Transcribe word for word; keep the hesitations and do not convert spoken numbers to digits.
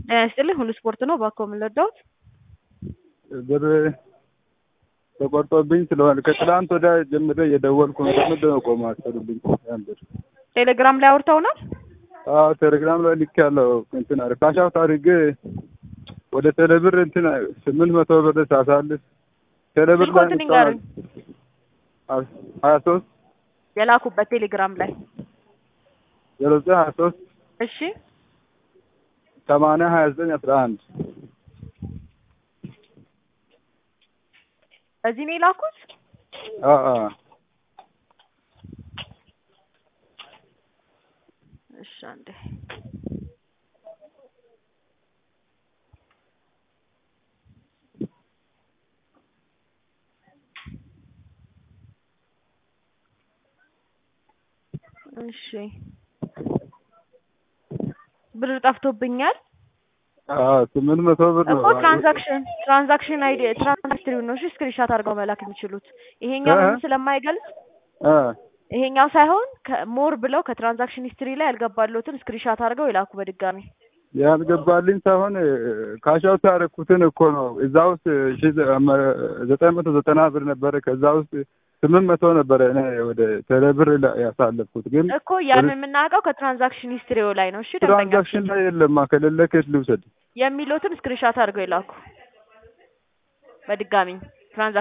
ያስጥልኝ ሁሉ ስፖርት ነው ባኮ ምለዳው ብር ተቆርጦብኝ ስለሆነ ከትላንት ወደ ጀምሬ የደወልኩ ነው ምንድነው ቆማ አሰሩብኝ ያንደር ቴሌግራም ላይ አውርተውናል አዎ ቴሌግራም ላይ ልክ ያለው እንትን አረ ካሻው ታሪክ ወደ ቴሌብር እንትን ስምንት መቶ ብር ሳሳልፍ ቴሌብር ላይ እንትን ሀያ ሶስት የላኩበት ቴሌግራም ላይ ዜሮ ዘጠኝ ሀያ ሶስት እሺ ሰማንያ ሀያ ዘጠኝ አስራ አንድ እዚህ ነው የላኩት አዎ አዎ እሺ አንዴ እሺ ብር ጠፍቶብኛል አዎ ስምንት መቶ ብር ነው እኮ ትራንዛክሽን ትራንዛክሽን አይዲ ትራንዛክሽን ነው እሺ ስክሪንሾት አድርገው መላክ የሚችሉት ይሄኛው ምን ስለማይገልጽ አ ይሄኛው ሳይሆን ሞር ብለው ከትራንዛክሽን ሂስትሪ ላይ ያልገባሉትን ስክሪንሾት አድርገው ይላኩ በድጋሚ ያልገባልኝ ሳይሆን ካሻው ታረኩትን እኮ ነው እዛው ዘጠኝ መቶ ዘጠና ብር ነበር ከዛው ውስጥ ስምንት መቶ ነበር እኔ ወደ ቴሌብር ያሳለፍኩት ግን እኮ ያን የምናውቀው ከትራንዛክሽን ሂስትሪው ላይ ነው እሺ ትራንዛክሽን ላይ የለም ከሌለ ከት ልውሰድ የሚሉትን ስክሪንሾት አድርገው ይላኩ በድጋሚ